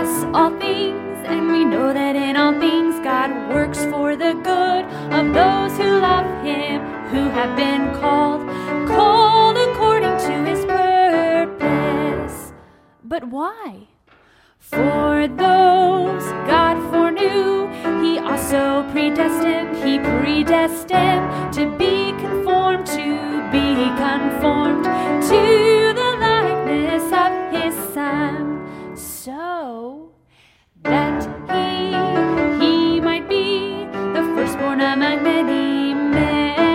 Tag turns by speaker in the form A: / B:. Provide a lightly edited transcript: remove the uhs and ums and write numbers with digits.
A: yes, all things, and we know that in all things God works for the good of those who love him, who have been called according to his purpose. But why? For those God foreknew, he also predestined to be conformed to the likeness of his Son, so that he might be the firstborn among many men.